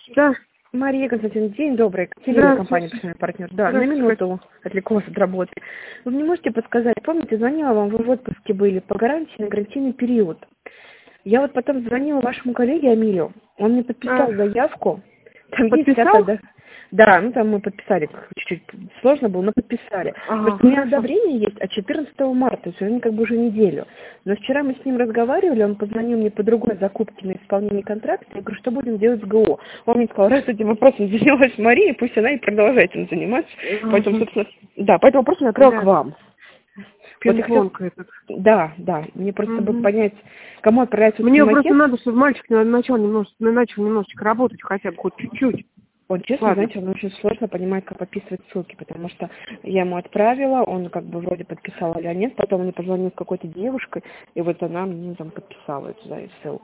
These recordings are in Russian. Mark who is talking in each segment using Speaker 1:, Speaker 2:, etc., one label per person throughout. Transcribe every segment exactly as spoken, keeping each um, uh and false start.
Speaker 1: Да.
Speaker 2: Мария Константиновна, день добрый. Катерина, компания «Профессиональный партнер». Да, на минуту отвлеклась от работы. Вы мне можете подсказать, помните, звонила вам, вы в отпуске были по гарантии на гарантийный период. Я вот потом звонила вашему коллеге Амилю, он мне подписал а. заявку. Там
Speaker 1: подписал?
Speaker 2: Есть да, ну там мы подписали, чуть-чуть сложно было, но подписали.
Speaker 1: Ага,
Speaker 2: Просто у меня одобрение есть от четырнадцатого марта, то есть уже как бы уже неделю. Но вчера мы с ним разговаривали, он позвонил мне по другой закупке на исполнение контракта, я говорю, что будем делать с ГО? Он мне сказал, раз этим вопросом занялась Мария, пусть она и продолжает им заниматься. Ага. Поэтому, собственно, да, поэтому вопрос я отправил да. к вам.
Speaker 1: Пинг-понг
Speaker 2: вот этот. Да, да, мне просто угу. бы понять, кому отправляется
Speaker 1: Мне
Speaker 2: макет.
Speaker 1: просто надо, чтобы мальчик начал немножечко, начал немножечко работать, хотя бы хоть чуть-чуть.
Speaker 2: Он, честно, Ладно. знаете, он очень сложно понимает, как подписывать ссылки, потому что я ему отправила, он как бы вроде подписал или нет, потом он мне позвонил с какой-то девушкой, и вот она мне там подписала эту да, ссылку.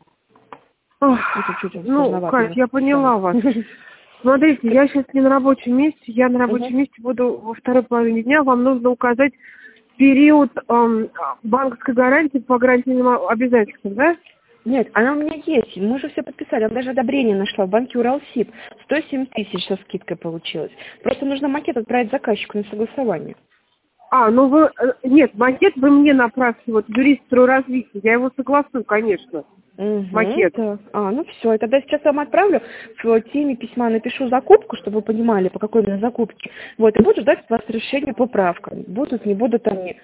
Speaker 1: Ох, ну, Кать, я поняла вас. Смотрите, я сейчас не на рабочем месте, я на рабочем uh-huh. месте буду во второй половине дня, вам нужно указать период эм, банковской гарантии по гарантийным обязательствам, да?
Speaker 2: Нет, она у меня есть, мы уже все подписали, я даже одобрение нашла в банке Уралсиб, сто семь тысяч со скидкой получилось. Просто нужно макет отправить заказчику на согласование.
Speaker 1: А, ну вы, нет, макет вы мне направьте, вот юрист развития, я его согласую, конечно,
Speaker 2: угу,
Speaker 1: макет.
Speaker 2: Да. А, ну все, тогда сейчас я вам отправлю, в теме письма напишу закупку, чтобы вы понимали, по какой именно закупке. Вот, и буду ждать от вас решения по правкам, будут, не будут они.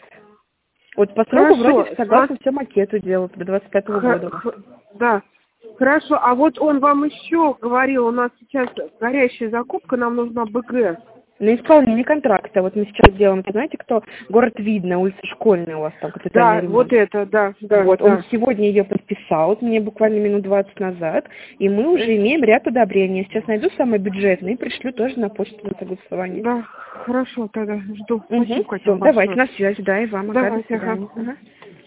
Speaker 2: Вот по сроку
Speaker 1: Хорошо.
Speaker 2: вроде согласно все макету делают до двадцать пятого года.
Speaker 1: Х- да. Хорошо, а вот он вам еще говорил, у нас сейчас горящая закупка, нам нужна БГ.
Speaker 2: На исполнение контракта. Вот мы сейчас делаем, знаете, кто? Город Видно, улица Школьная у вас там.
Speaker 1: Да, вот это, да. да
Speaker 2: вот,
Speaker 1: да.
Speaker 2: он сегодня ее подписал, вот мне буквально минут двадцать назад, и мы уже имеем ряд одобрений. Сейчас найду самое бюджетное и пришлю тоже на почту на согласование.
Speaker 1: Да, хорошо, тогда жду.
Speaker 2: Угу.
Speaker 1: Спасибо,
Speaker 2: Все, давайте на связи, да, и вам.
Speaker 1: Давайте,
Speaker 2: ага.
Speaker 1: ага.